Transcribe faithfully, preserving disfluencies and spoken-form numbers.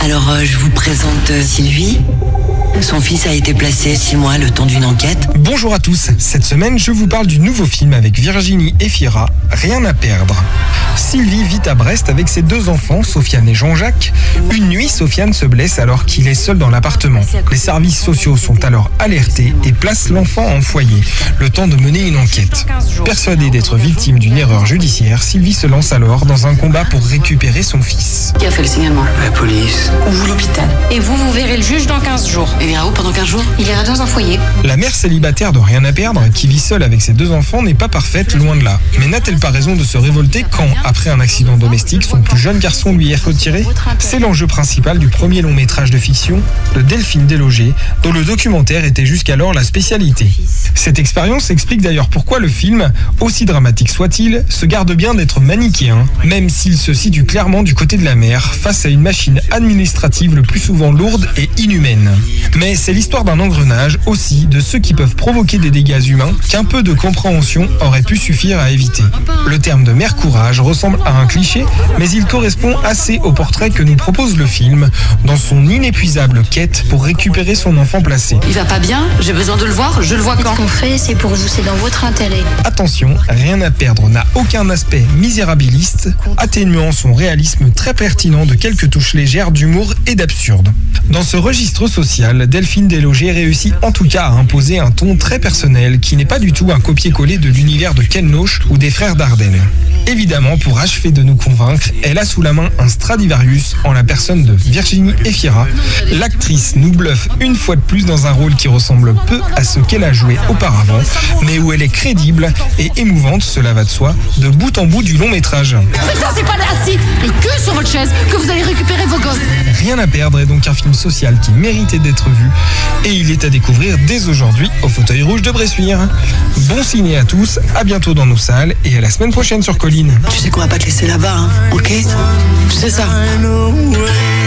Alors, euh, je vous présente euh, Sylvie. Son fils a été placé six mois le temps d'une enquête. Bonjour à tous, cette semaine je vous parle du nouveau film avec Virginie Efira, Rien à perdre. Sylvie vit à Brest avec ses deux enfants, Sofiane et Jean-Jacques. Une nuit, Sofiane se blesse alors qu'il est seul dans l'appartement. Les services sociaux sont alors alertés et placent l'enfant en foyer, le temps de mener une enquête. Persuadée d'être victime d'une erreur judiciaire, Sylvie se lance alors dans un combat pour récupérer son fils. Qui a fait le signalement? La police. Ou l'hôpital? Et vous, vous verrez le juge dans quinze jours. Il ira où pendant quinze jours? Il ira dans un foyer. La mère célibataire de Rien à perdre, qui vit seule avec ses deux enfants, n'est pas parfaite, loin de là. Mais n'a-t-elle pas raison de se révolter quand, après un accident domestique, son plus jeune garçon lui est retiré? C'est l'enjeu principal du premier long métrage de fiction de Delphine Deslogés, dont le documentaire était jusqu'alors la spécialité. Cette expérience explique d'ailleurs pourquoi le film, aussi dramatique soit-il, se garde bien d'être manichéen, même s'il se situe clairement du côté de la mère, face à une machine administrative le plus souvent lourde et inhumaine. Mais c'est l'histoire d'un engrenage aussi de ceux qui peuvent provoquer des dégâts humains qu'un peu de compréhension aurait pu suffire à éviter. Le terme de mère courage ressemble à un cliché, mais il correspond assez au portrait que nous propose le film dans son inépuisable quête pour récupérer son enfant placé. Il va pas bien? J'ai besoin de le voir, je le vois quand? Ce qu'on fait, c'est pour vous, c'est dans votre intérêt. Attention, Rien à perdre n'a aucun aspect misérabiliste, atténuant son réalisme très pertinent de quelques touches légères d'humour et d'absurde. Dans ce registre social, Delphine Deslogés réussit en tout cas à imposer un ton très personnel qui n'est pas du tout un copier-coller de l'univers de Ken Loach ou des frères Dardenne. Évidemment, pour achever de nous convaincre, elle a sous la main un Stradivarius en la personne de Virginie Efira. L'actrice nous bluffe une fois de plus dans un rôle qui ressemble peu à ce qu'elle a joué auparavant, mais où elle est crédible et émouvante, cela va de soi, de bout en bout du long métrage. Putain, c'est pas assis et que sur votre chaise que vous allez récupérer vos gosses. Rien à perdre est donc un film social qui méritait d'être vu et il est à découvrir dès aujourd'hui au Fauteuil Rouge de Bressuire. Bon ciné à tous, à bientôt dans nos salles et à la semaine prochaine sur Colline. Tu sais qu'on va pas te laisser là-bas, hein, ok? Tu sais ça?